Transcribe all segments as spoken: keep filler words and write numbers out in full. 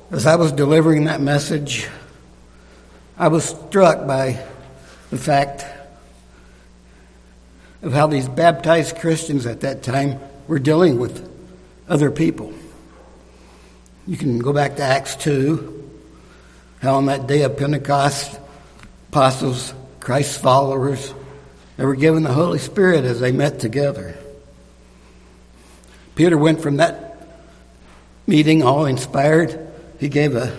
As I was delivering that message, I was struck by the fact of how these baptized Christians at that time were dealing with other people. You can go back to Acts two, how on that day of Pentecost, apostles, Christ's followers, they were given the Holy Spirit as they met together. Peter went from that meeting all inspired. He gave a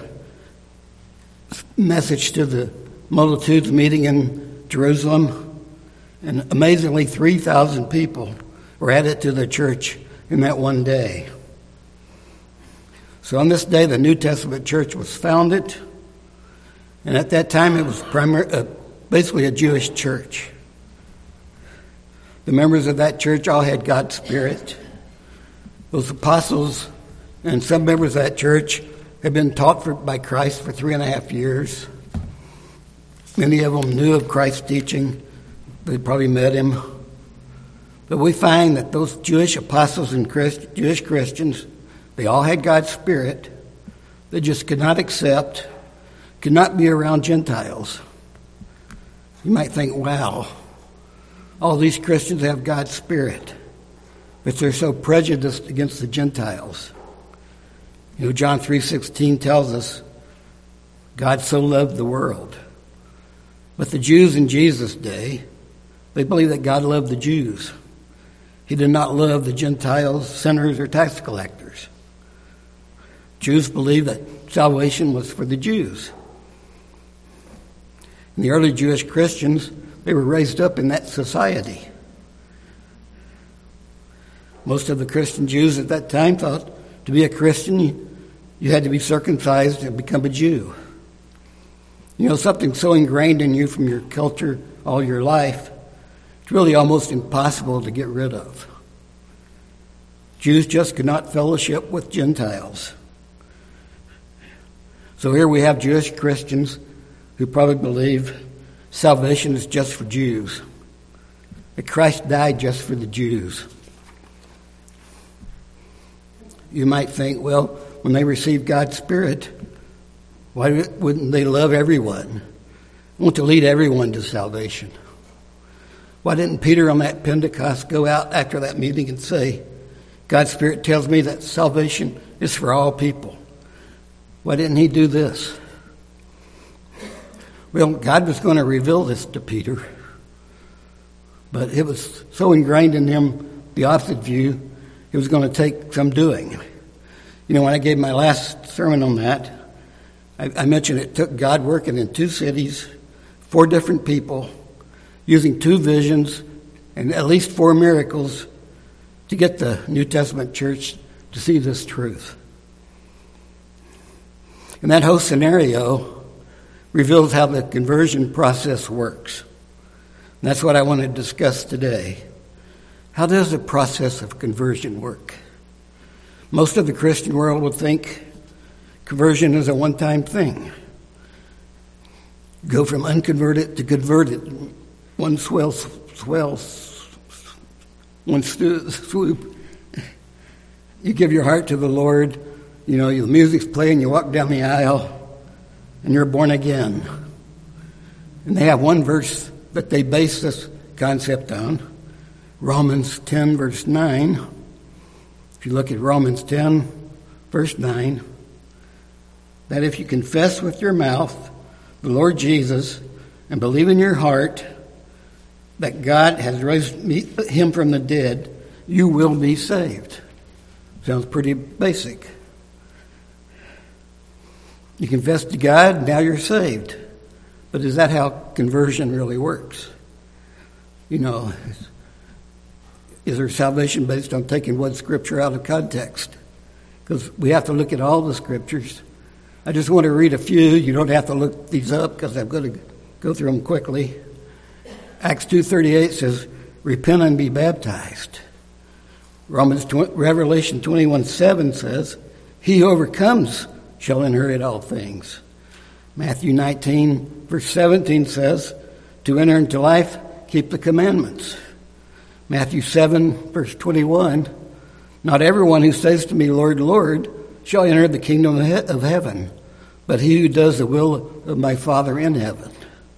message to the multitudes meeting in Jerusalem, and amazingly three thousand people were added to the church in that one day. So on this day, the New Testament church was founded, and at that time it was primar- uh, basically a Jewish church. The members of that church all had God's Spirit. Those apostles and some members of that church had been taught for, by Christ for three and a half years. Many of them knew of Christ's teaching. They probably met him. But we find that those Jewish apostles and Christ, Jewish Christians, they all had God's Spirit. They just could not accept, could not be around Gentiles. You might think, wow, all these Christians have God's Spirit, but they're so prejudiced against the Gentiles. You know, John three sixteen tells us, God so loved the world. But the Jews in Jesus' day, they believed that God loved the Jews. He did not love the Gentiles, sinners, or tax collectors. Jews believed that salvation was for the Jews. And the early Jewish Christians, they were raised up in that society. Most of the Christian Jews at that time thought to be a Christian, you, you had to be circumcised and become a Jew. You know, something so ingrained in you from your culture all your life, it's really almost impossible to get rid of. Jews just could not fellowship with Gentiles. So here we have Jewish Christians who probably believe salvation is just for Jews, that Christ died just for the Jews. You might think, well, when they receive God's Spirit, why wouldn't they love everyone? Want to lead everyone to salvation? Why didn't Peter on that Pentecost go out after that meeting and say, God's Spirit tells me that salvation is for all people? Why didn't he do this? Well, God was going to reveal this to Peter, but it was so ingrained in him, the opposite view, it was going to take some doing. You know, when I gave my last sermon on that, I, I mentioned it took God working in two cities, four different people, using two visions and at least four miracles to get the New Testament church to see this truth. And that whole scenario reveals how the conversion process works. And that's what I want to discuss today. How does the process of conversion work? Most of the Christian world would think conversion is a one-time thing. Go from unconverted to converted. One swell, swell, one swoop. You give your heart to the Lord. You know, the music's playing, you walk down the aisle, and you're born again. And they have one verse that they base this concept on, Romans ten, verse nine. If you look at Romans ten, verse nine, that if you confess with your mouth the Lord Jesus and believe in your heart that God has raised him from the dead, you will be saved. Sounds pretty basic. You confess to God, now you're saved. But is that how conversion really works? You know, is there salvation based on taking one scripture out of context? Because we have to look at all the scriptures. I just want to read a few. You don't have to look these up because I'm going to go through them quickly. Acts two thirty-eight says, repent and be baptized. Romans Revelation twenty-one seven says, he who overcomes shall inherit all things. Matthew nineteen, verse seventeen says, to enter into life, keep the commandments. Matthew seven, verse twenty-one, not everyone who says to me, Lord, Lord, shall enter the kingdom of heaven, but he who does the will of my Father in heaven.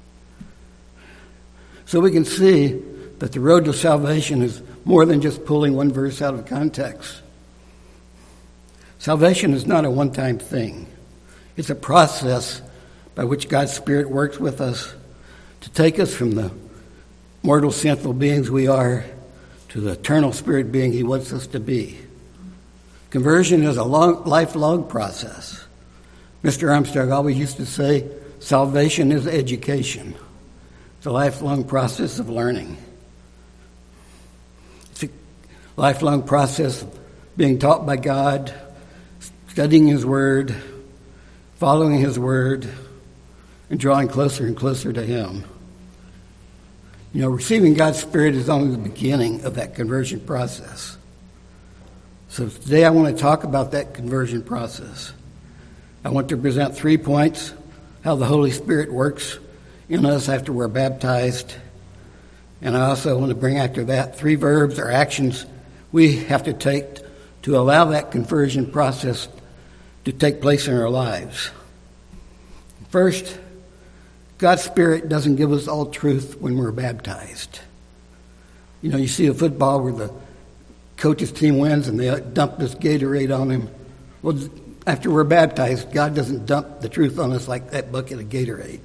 So we can see that the road to salvation is more than just pulling one verse out of context. Salvation is not a one-time thing. It's a process by which God's Spirit works with us to take us from the mortal, sinful beings we are to the eternal spirit being he wants us to be. Conversion is a long, lifelong process. Mister Armstrong always used to say, salvation is education. It's a lifelong process of learning. It's a lifelong process of being taught by God, studying his word, following his word, and drawing closer and closer to him. You know, receiving God's Spirit is only the beginning of that conversion process. So today I want to talk about that conversion process. I want to present three points: how the Holy Spirit works in us after we're baptized. And I also want to bring after that three verbs or actions we have to take to allow that conversion process to take place in our lives. First, God's Spirit doesn't give us all truth when we're baptized. You know, you see a football where the coach's team wins and they dump this Gatorade on him. Well, after we're baptized, God doesn't dump the truth on us like that bucket of Gatorade.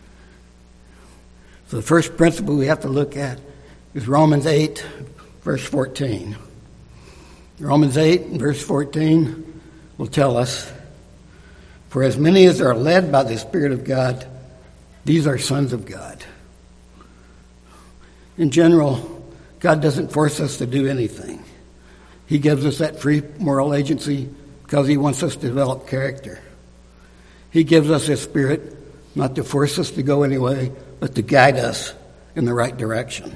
So the first principle we have to look at is Romans eight, verse fourteen. Romans eight, verse fourteen will tell us, "For as many as are led by the Spirit of God, these are sons of God." In general, God doesn't force us to do anything. He gives us that free moral agency because he wants us to develop character. He gives us his Spirit not to force us to go anyway, but to guide us in the right direction.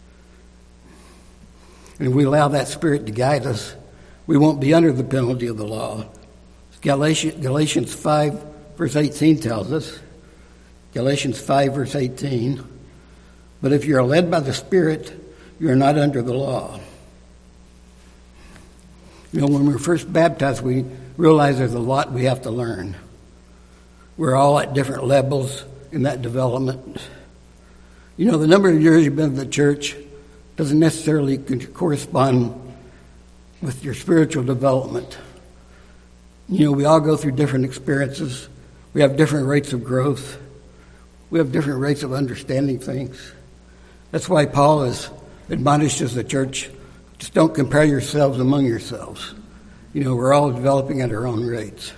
And if we allow that Spirit to guide us, we won't be under the penalty of the law. Galatians, Galatians five, verse eighteen tells us, Galatians five, verse eighteen, "But if you are led by the Spirit, you are not under the law." You know, when we were first baptized, we realized there's a lot we have to learn. We're all at different levels in that development. You know, the number of years you've been in the church doesn't necessarily correspond with your spiritual development. You know, we all go through different experiences. We have different rates of growth. We have different rates of understanding things. That's why Paul has admonished us, the church, just don't compare yourselves among yourselves. You know, we're all developing at our own rates.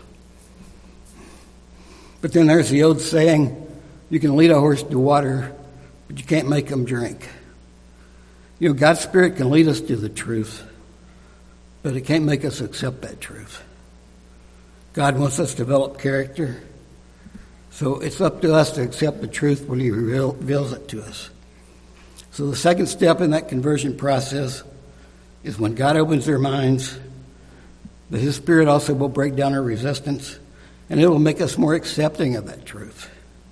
But then there's the old saying, you can lead a horse to water, but you can't make him drink. You know, God's Spirit can lead us to the truth, but it can't make us accept that truth. God wants us to develop character, so it's up to us to accept the truth when he reveals it to us. So the second step in that conversion process is when God opens their minds, that his Spirit also will break down our resistance, and it will make us more accepting of that truth.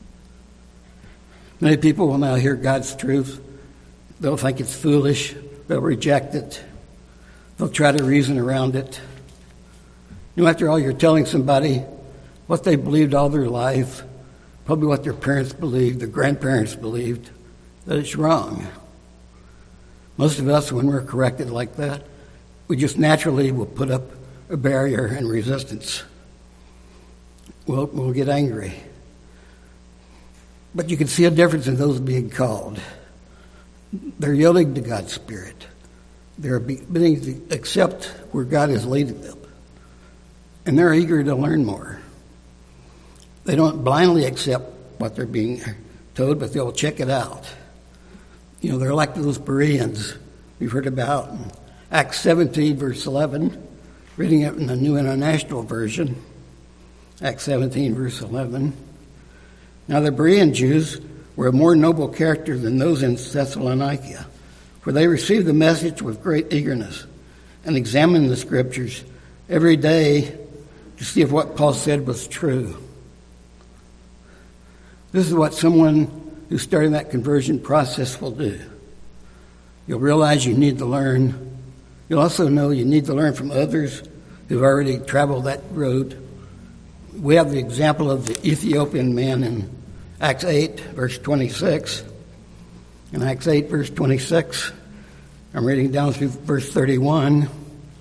Many people will now hear God's truth. They'll think it's foolish. They'll reject it. They'll try to reason around it. You know, after all, you're telling somebody what they believed all their life, probably what their parents believed, their grandparents believed, that it's wrong. Most of us, when we're corrected like that, we just naturally will put up a barrier and resistance. We'll, we'll get angry. But you can see a difference in those being called. They're yielding to God's Spirit. They're beginning to accept where God is leading them. And they're eager to learn more. They don't blindly accept what they're being told, but they'll check it out. You know, they're like those Bereans we've heard about in Acts seventeen, verse eleven, reading it in the New International Version. Acts seventeen, verse eleven. "Now the Berean Jews were a more noble character than those in Thessalonica, for they received the message with great eagerness and examined the Scriptures every day to see if what Paul said was true." This is what someone who's starting that conversion process will do. You'll realize you need to learn. You'll also know you need to learn from others who've already traveled that road. We have the example of the Ethiopian man in Acts eight, verse twenty-six. In Acts eight, verse twenty-six, I'm reading down through verse thirty-one.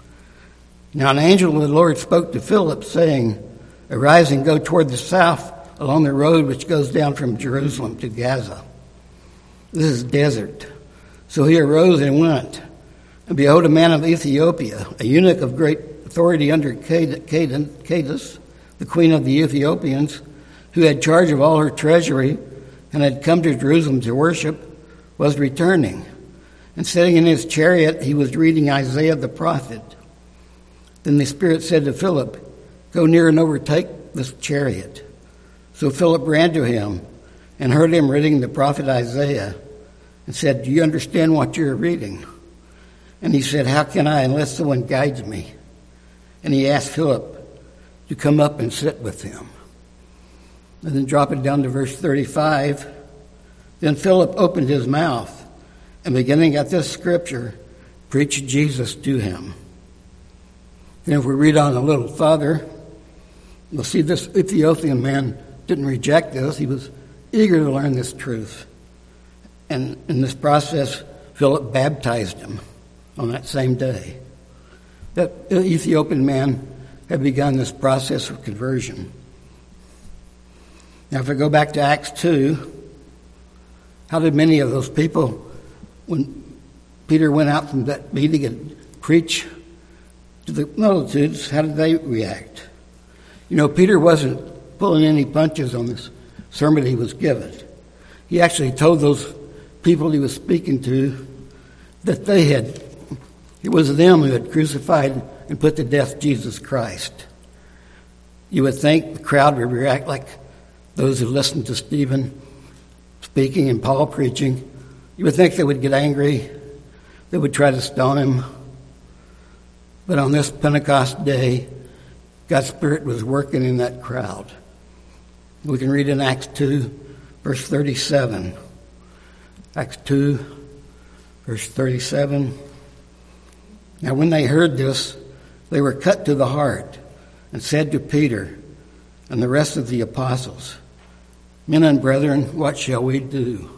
Now an angel of the Lord spoke to Philip, saying, Arise and go toward the south along the road which goes down from Jerusalem to Gaza. This is desert. So he arose and went. And behold, a man of Ethiopia, a eunuch of great authority under Candace, the queen of the Ethiopians, who had charge of all her treasury and had come to Jerusalem to worship, was returning. And sitting in his chariot, he was reading Isaiah the prophet. Then the Spirit said to Philip, Go near and overtake this chariot. So Philip ran to him and heard him reading the prophet Isaiah and said, Do you understand what you're reading? And he said, How can I unless someone guides me? And he asked Philip to come up and sit with him. And then drop it down to verse thirty-five. Then Philip opened his mouth and beginning at this scripture, preached Jesus to him. And if we read on a little further, we'll see this Ethiopian man didn't reject this. He was eager to learn this truth. And in this process, Philip baptized him on that same day. That Ethiopian man had begun this process of conversion. Now, if I go back to Acts two, how did many of those people, when Peter went out from that meeting and preached to the multitudes, how did they react? You know, Peter wasn't pulling any punches on this sermon he was given. He actually told those people he was speaking to that they had, it was them who had crucified and put to death Jesus Christ. You would think the crowd would react like those who listened to Stephen speaking and Paul preaching. You would think they would get angry. They would try to stone him. But on this Pentecost day, God's Spirit was working in that crowd. We can read in Acts two, verse thirty-seven. Acts two, verse thirty-seven. Now when they heard this, they were cut to the heart and said to Peter and the rest of the apostles, Men and brethren, what shall we do?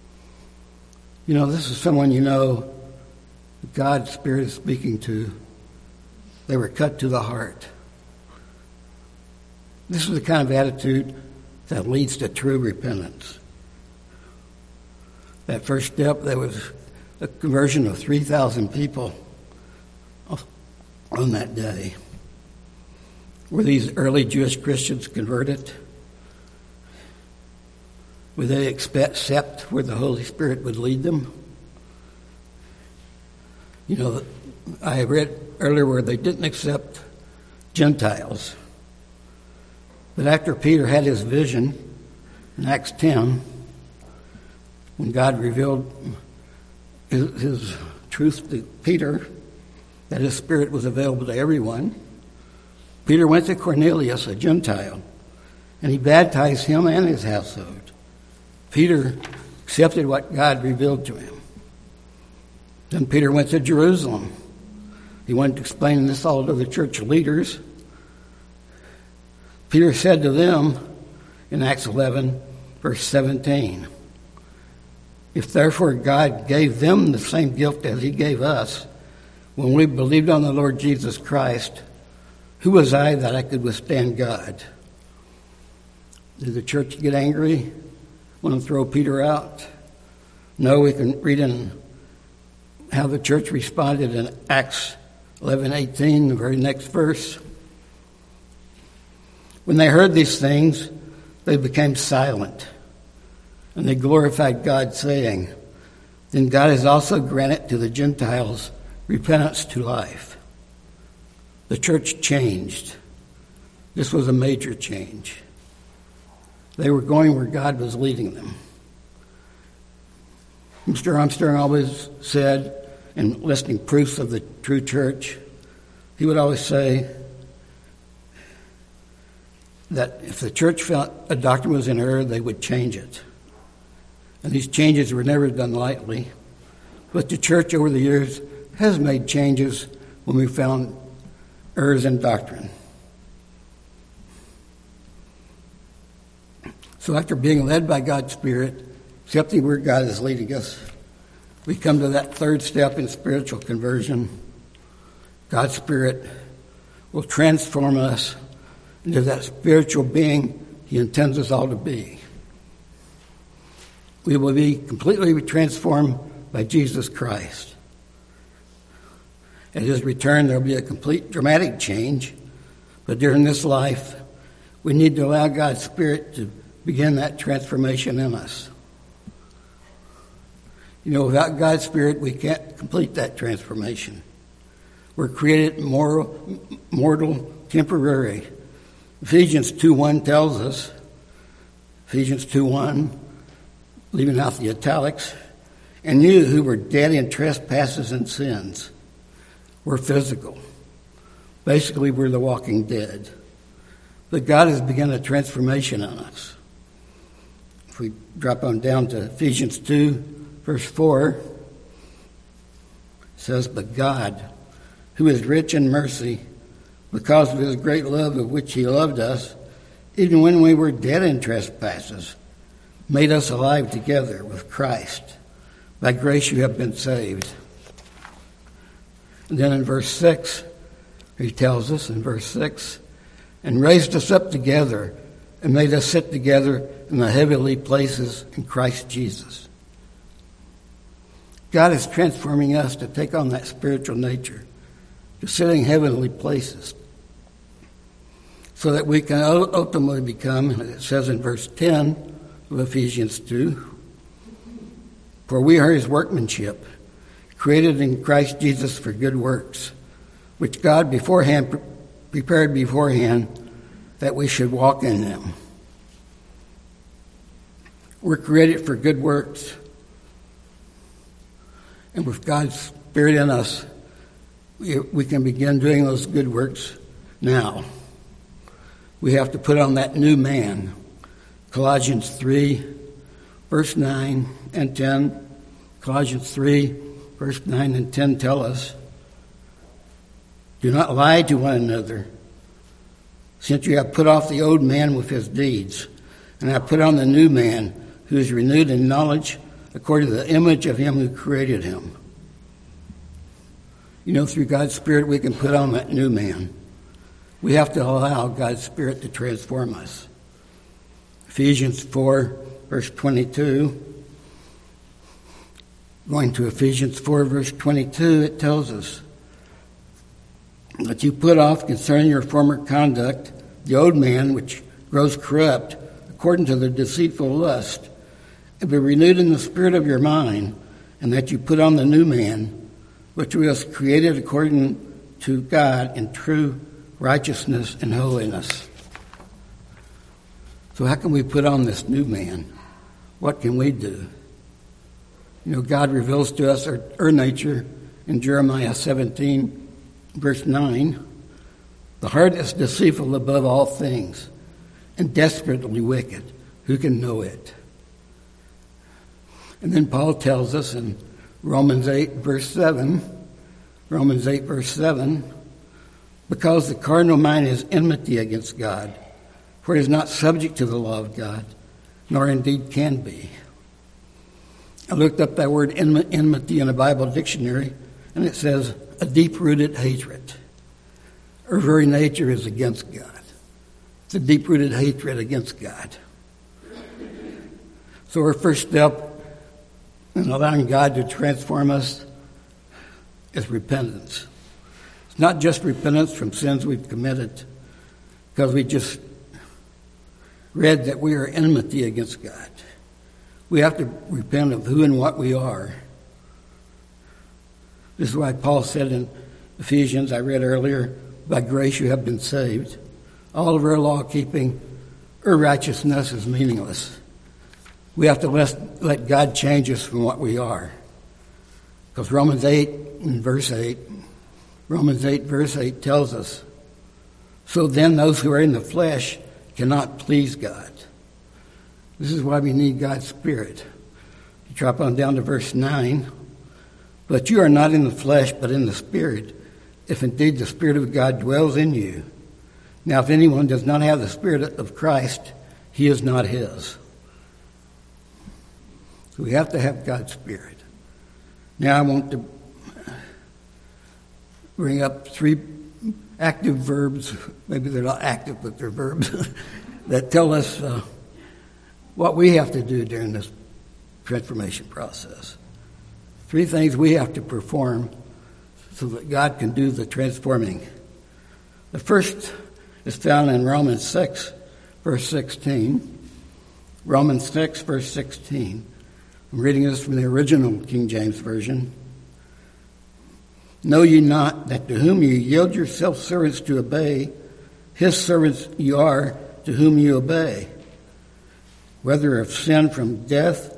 You know, this is someone you know God's Spirit is speaking to. They were cut to the heart. This is the kind of attitude that leads to true repentance. That first step, there was a conversion of three thousand people on that day. Were these early Jewish Christians converted? Would they accept where the Holy Spirit would lead them? You know, I read earlier where they didn't accept Gentiles. But after Peter had his vision in Acts ten, when God revealed his, his truth to Peter, that his Spirit was available to everyone, Peter went to Cornelius, a Gentile, and he baptized him and his household. Peter accepted what God revealed to him. Then Peter went to Jerusalem. He wanted to explain this all to the church leaders. Peter said to them in Acts eleven, verse seventeen, If therefore God gave them the same gift as he gave us, when we believed on the Lord Jesus Christ, who was I that I could withstand God? Did the church get angry? Want to throw Peter out? No, we can read in how the church responded in Acts eleven eighteen, the very next verse. When they heard these things, they became silent, and they glorified God, saying, Then God has also granted to the Gentiles repentance to life. The church changed. This was a major change. They were going where God was leading them. Mister Armstrong always said, in listing proofs of the true church, he would always say that if the church felt a doctrine was in error, they would change it. And these changes were never done lightly. But the church over the years has made changes when we found errs in doctrine. So after being led by God's Spirit, accepting where God is leading us, we come to that third step in spiritual conversion. God's Spirit will transform us into that spiritual being He intends us all to be. We will be completely transformed by Jesus Christ. At His return, there will be a complete dramatic change, but during this life, we need to allow God's Spirit to begin that transformation in us. You know, without God's Spirit, we can't complete that transformation. We're created moral, mortal, temporary. Ephesians two one tells us, Ephesians two one, leaving out the italics, and you who were dead in trespasses and sins. We're physical. Basically, we're the walking dead. But God has begun a transformation in us. If we drop on down to Ephesians two, verse four, it says, but God, who is rich in mercy, because of His great love of which He loved us, even when we were dead in trespasses, made us alive together with Christ. By grace you have been saved. And then in verse six, He tells us in verse six, and raised us up together and made us sit together in the heavenly places in Christ Jesus. God is transforming us to take on that spiritual nature, to sit in heavenly places, so that we can ultimately become, it says in verse ten of Ephesians two, for we are His workmanship, created in Christ Jesus for good works, which God beforehand prepared beforehand that we should walk in them. We're created for good works. And with God's Spirit in us, we, we can begin doing those good works now. We have to put on that new man. Colossians three, verse nine and ten. Colossians three, verse nine and ten tell us, do not lie to one another, since you have put off the old man with his deeds, and have put on the new man, who is renewed in knowledge according to the image of Him who created him. You know, through God's Spirit, we can put on that new man. We have to allow God's Spirit to transform us. Ephesians four, verse twenty-two. Going to Ephesians four, verse twenty-two, it tells us that you put off concerning your former conduct the old man which grows corrupt according to the deceitful lust, and be renewed in the spirit of your mind, and that you put on the new man, which was created according to God in true righteousness and holiness. So how can we put on this new man? What can we do? You know, God reveals to us our, our nature in Jeremiah seventeen, verse nine. The heart is deceitful above all things and desperately wicked. Who can know it? And then Paul tells us in Romans eight, verse seven, Romans eight, verse seven, because the carnal mind is enmity against God, for it is not subject to the law of God, nor indeed can be. I looked up that word enmity in a Bible dictionary, and it says a deep-rooted hatred. Our very nature is against God. It's a deep-rooted hatred against God. So our first step in allowing God to transform us is repentance. It's not just repentance from sins we've committed, because we just read that we are enmity against God. We have to repent of who and what we are. This is why Paul said in Ephesians, I read earlier, by grace you have been saved. All of our law-keeping or righteousness is meaningless. We have to let, let God change us from what we are. Because Romans eight and verse eight, Romans eight verse eight tells us, so then those who are in the flesh cannot please God. This is why we need God's Spirit. You drop on down to verse nine. But you are not in the flesh, but in the Spirit, if indeed the Spirit of God dwells in you. Now, if anyone does not have the Spirit of Christ, he is not his. So we have to have God's Spirit. Now I want to bring up three active verbs. Maybe they're not active, but they're verbs that tell us uh, what we have to do during this transformation process. Three things we have to perform so that God can do the transforming. The first is found in Romans six, verse sixteen. Romans six, verse sixteen. I'm reading this from the original King James Version. Know ye not that to whom ye yield yourselves servants to obey, his servants ye are to whom ye obey, whether of sin from death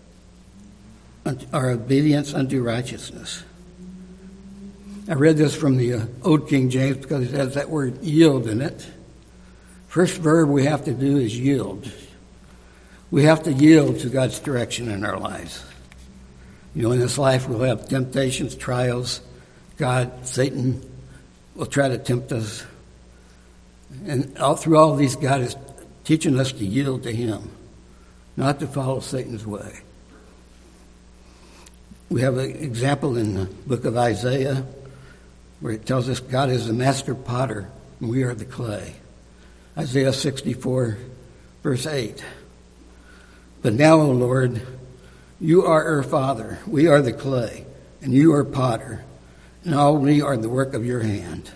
or obedience unto righteousness. I read this from the uh, Old King James because it has that word yield in it. First verb we have to do is yield. We have to yield to God's direction in our lives. You know, in this life we'll have temptations, trials. God, Satan will try to tempt us. And all through all of these, God is teaching us to yield to him, not to follow Satan's way. We have an example in the book of Isaiah where it tells us God is the master potter and we are the clay. Isaiah sixty-four, verse eight. But now, O Lord, you are our Father, we are the clay, and you are potter, and all we are the work of your hand.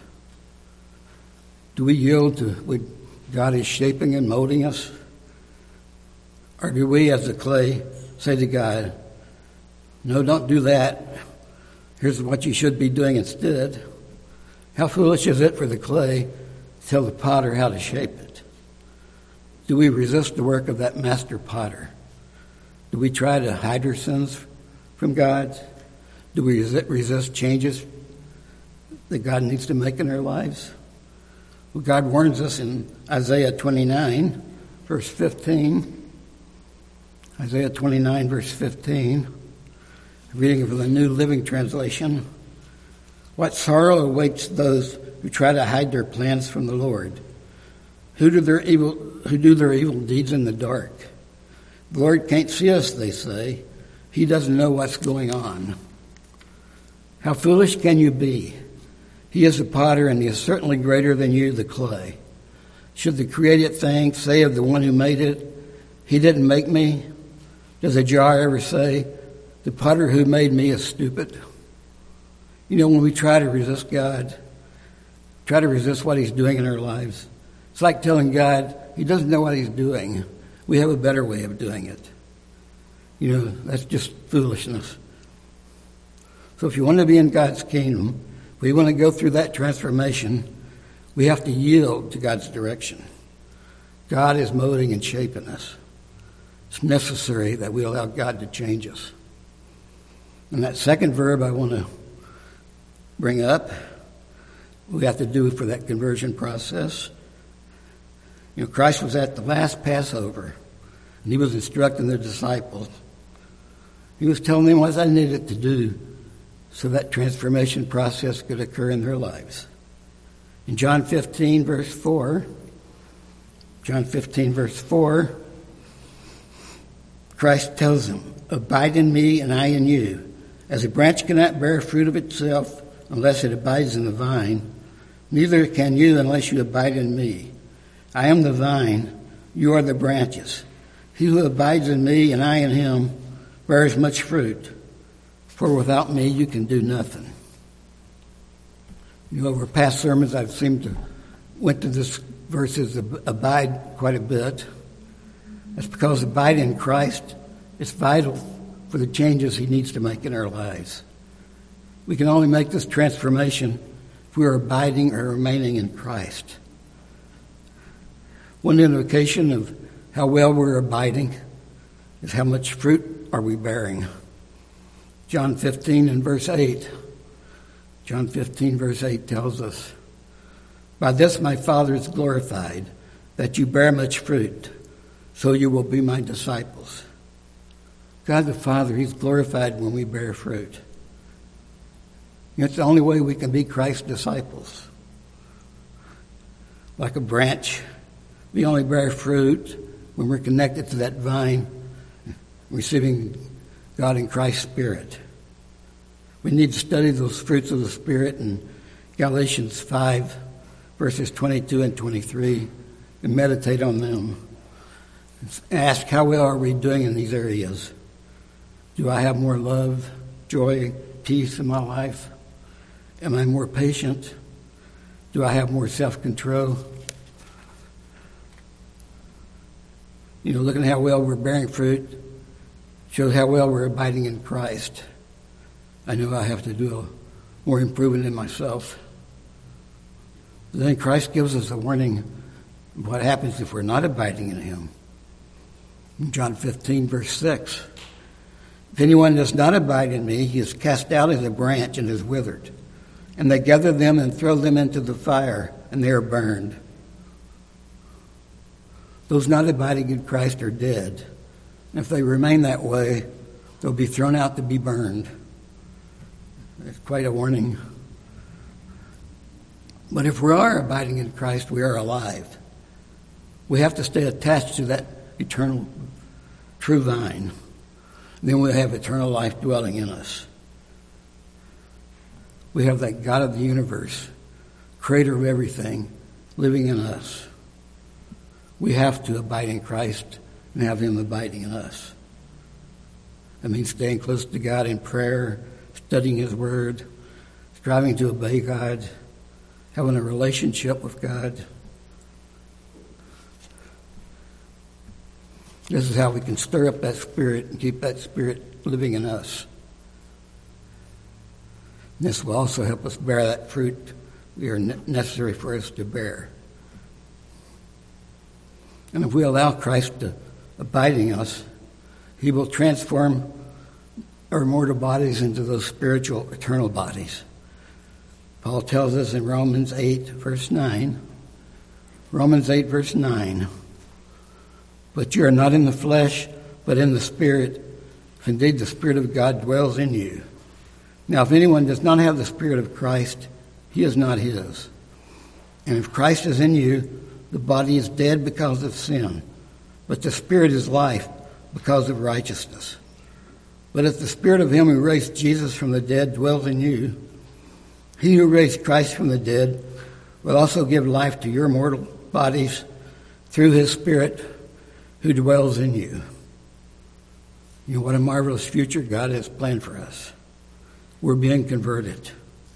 Do we yield to what God is shaping and molding us? Or do we, as the clay, say to God, no, don't do that. Here's what you should be doing instead. How foolish is it for the clay to tell the potter how to shape it? Do we resist the work of that master potter? Do we try to hide our sins from God? Do we resist changes that God needs to make in our lives? Well, God warns us in Isaiah twenty-nine, verse fifteen. Isaiah twenty-nine, verse fifteen. Reading from the New Living Translation. What sorrow awaits those who try to hide their plans from the Lord, who do their evil, who do their evil deeds in the dark. The Lord can't see us, they say. He doesn't know what's going on. How foolish can you be? He is the potter, and he is certainly greater than you, the clay. Should the created thing say of the one who made it, he didn't make me? Does a jar ever say, the potter who made me is stupid? You know, when we try to resist God, try to resist what he's doing in our lives, it's like telling God he doesn't know what he's doing. We have a better way of doing it. You know, that's just foolishness. So if you want to be in God's kingdom, if we want to go through that transformation, we have to yield to God's direction. God is molding and shaping us. It's necessary that we allow God to change us. And that second verb I want to bring up, we have to do for that conversion process. You know, Christ was at the last Passover, and he was instructing the disciples. He was telling them what they needed to do so that transformation process could occur in their lives. In John fifteen, verse four, John fifteen, verse four, Christ tells them, abide in me and I in you. As a branch cannot bear fruit of itself unless it abides in the vine, neither can you unless you abide in me. I am the vine, you are the branches. He who abides in me and I in him bears much fruit, for without me you can do nothing. You know, over past sermons I've seemed to went to this verses abide quite a bit. That's because abide in Christ is vital for the changes he needs to make in our lives. We can only make this transformation if we are abiding or remaining in Christ. One indication of how well we're abiding is how much fruit are we bearing. John fifteen and verse eight. John fifteen verse eight tells us, by this my Father is glorified, that you bear much fruit, so you will be my disciples. God the Father, he's glorified when we bear fruit. It's the only way we can be Christ's disciples. Like a branch, we only bear fruit when we're connected to that vine, receiving God in Christ's Spirit. We need to study those fruits of the Spirit in Galatians five, verses twenty-two and twenty-three, and meditate on them. Ask, how well are we doing in these areas? Do I have more love, joy, peace in my life? Am I more patient? Do I have more self-control? You know, looking at how well we're bearing fruit shows how well we're abiding in Christ. I know I have to do a more improvement in myself. Then Christ gives us a warning of what happens if we're not abiding in him. In John fifteen, verse six, if anyone does not abide in me, he is cast out as a branch and is withered. And they gather them and throw them into the fire, and they are burned. Those not abiding in Christ are dead. And if they remain that way, they'll be thrown out to be burned. It's quite a warning. But if we are abiding in Christ, we are alive. We have to stay attached to that eternal, true vine. Then we'll have eternal life dwelling in us. We have that God of the universe, creator of everything, living in us. We have to abide in Christ and have him abiding in us. That means staying close to God in prayer, studying his word, striving to obey God, having a relationship with God. This is how we can stir up that spirit and keep that spirit living in us. This will also help us bear that fruit we are necessary for us to bear. And if we allow Christ to abide in us, he will transform our mortal bodies into those spiritual, eternal bodies. Paul tells us in Romans eight, verse nine, Romans eight, verse nine, but you are not in the flesh, but in the Spirit, if indeed the Spirit of God dwells in you. Now, if anyone does not have the Spirit of Christ, he is not his. And if Christ is in you, the body is dead because of sin, but the Spirit is life because of righteousness. But if the Spirit of him who raised Jesus from the dead dwells in you, he who raised Christ from the dead will also give life to your mortal bodies through his Spirit who dwells in you. You know, what a marvelous future God has planned for us. We're being converted.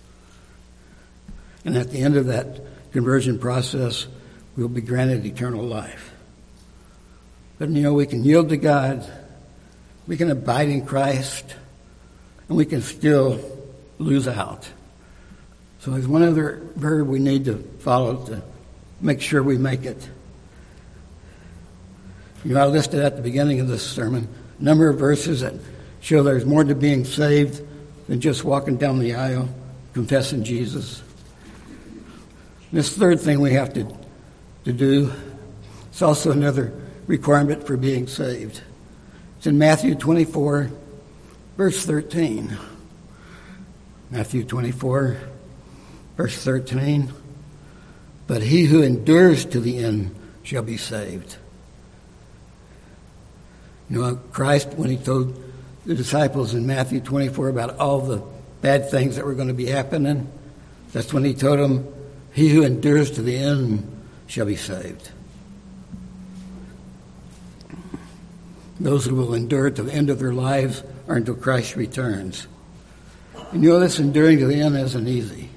And at the end of that conversion process, we'll be granted eternal life. But, you know, we can yield to God, we can abide in Christ, and we can still lose out. So there's one other verb we need to follow to make sure we make it. You know, I listed at the beginning of this sermon a number of verses that show there's more to being saved than just walking down the aisle, confessing Jesus. And this third thing we have to, to do, it's also another requirement for being saved. It's in Matthew twenty-four, verse thirteen. Matthew twenty-four, verse thirteen. But he who endures to the end shall be saved. You know, Christ, when he told the disciples in Matthew twenty-four about all the bad things that were going to be happening, that's when he told them, he who endures to the end shall be saved. Those who will endure to the end of their lives or until Christ returns. And you know, this enduring to the end isn't easy.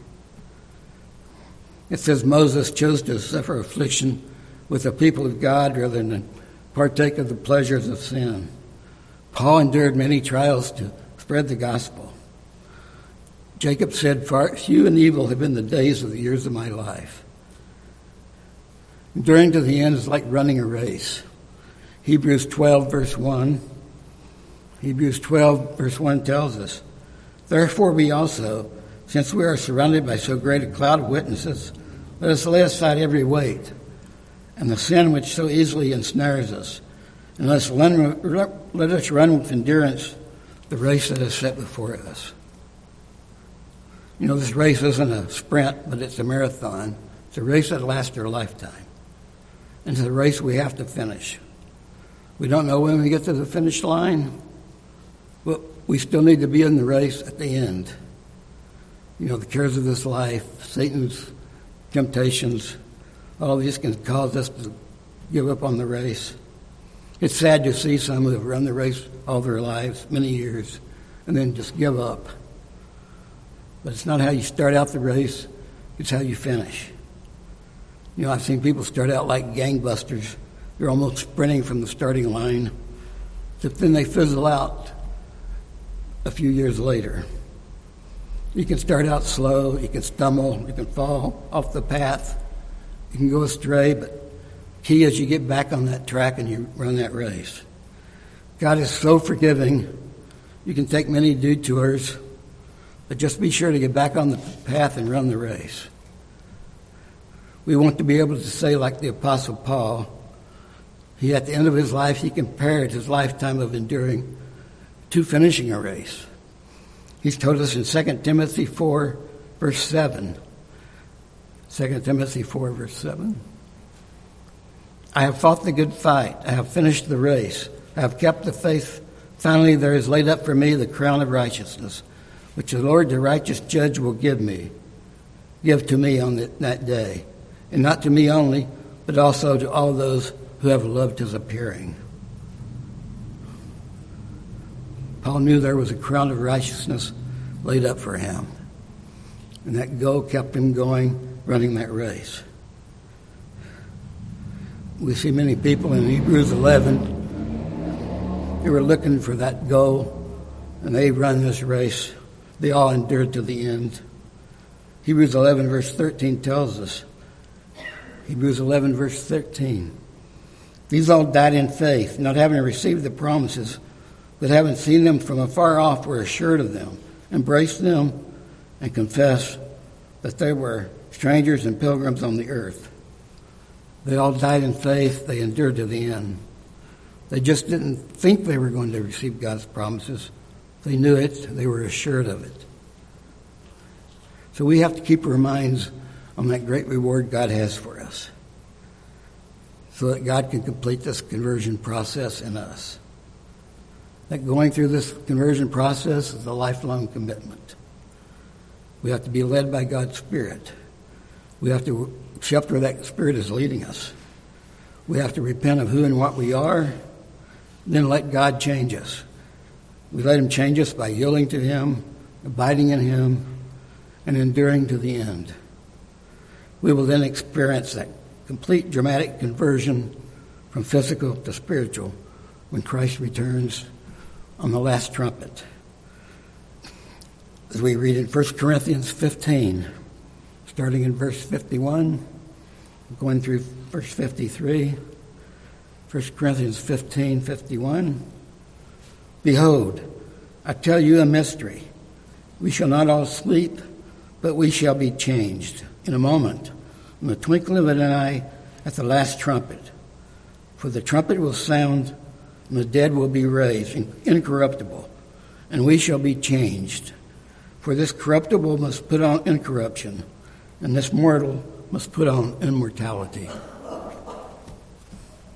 It says Moses chose to suffer affliction with the people of God rather than partake of the pleasures of sin. Paul endured many trials to spread the gospel. Jacob said, "Far few and evil have been the days of the years of my life." Enduring to the end is like running a race. Hebrews twelve, verse one. Hebrews twelve, verse one tells us, "Therefore we also, since we are surrounded by so great a cloud of witnesses, let us lay aside every weight and the sin which so easily ensnares us, and let us run, let us run with endurance the race that is set before us." You know, this race isn't a sprint, but it's a marathon. It's a race that lasts our lifetime. And it's a race we have to finish. We don't know when we get to the finish line, but we still need to be in the race at the end. You know, the cares of this life, Satan's temptations, all these can cause us to give up on the race. It's sad to see some who have run the race all their lives, many years, and then just give up. But it's not how you start out the race, it's how you finish. You know, I've seen people start out like gangbusters. They're almost sprinting from the starting line, but then they fizzle out a few years later. You can start out slow, you can stumble, you can fall off the path, you can go astray, but key is you get back on that track and you run that race. God is so forgiving. You can take many detours, but just be sure to get back on the path and run the race. We want to be able to say, like the Apostle Paul, he at the end of his life, he compared his lifetime of enduring to finishing a race. He's told us in Second Timothy four, verse seven. Second Timothy four, verse seven. I have fought the good fight. I have finished the race. I have kept the faith. Finally, there is laid up for me the crown of righteousness, which the Lord, the righteous judge, will give me, give to me on the, that day. And not to me only, but also to all those who have loved his appearing. Paul knew there was a crown of righteousness laid up for him. And that goal kept him going, running that race. We see many people in Hebrews eleven, they were looking for that goal, and they run this race. They all endured to the end. Hebrews eleven, verse thirteen tells us, Hebrews eleven, verse thirteen, these all died in faith, not having received the promises, but having seen them from afar off, were assured of them, embraced them, and confessed that they were strangers and pilgrims on the earth. They all died in faith. They endured to the end. They just didn't think they were going to receive God's promises. They knew it. They were assured of it. So we have to keep our minds on that great reward God has for us, so that God can complete this conversion process in us. That going through this conversion process is a lifelong commitment. We have to be led by God's Spirit. We have to accept where that Spirit is leading us. We have to repent of who and what we are, then let God change us. We let him change us by yielding to him, abiding in him, and enduring to the end. We will then experience that complete dramatic conversion from physical to spiritual when Christ returns on the last trumpet. As we read in First Corinthians fifteen, starting in verse fifty-one, going through verse fifty-three, First Corinthians fifteen, fifty-one. Behold, I tell you a mystery. We shall not all sleep, but we shall be changed in a moment, in the twinkling of an eye, at the last trumpet. For the trumpet will sound, and the dead will be raised, incorruptible, and we shall be changed. For this corruptible must put on incorruption, and this mortal must put on immortality.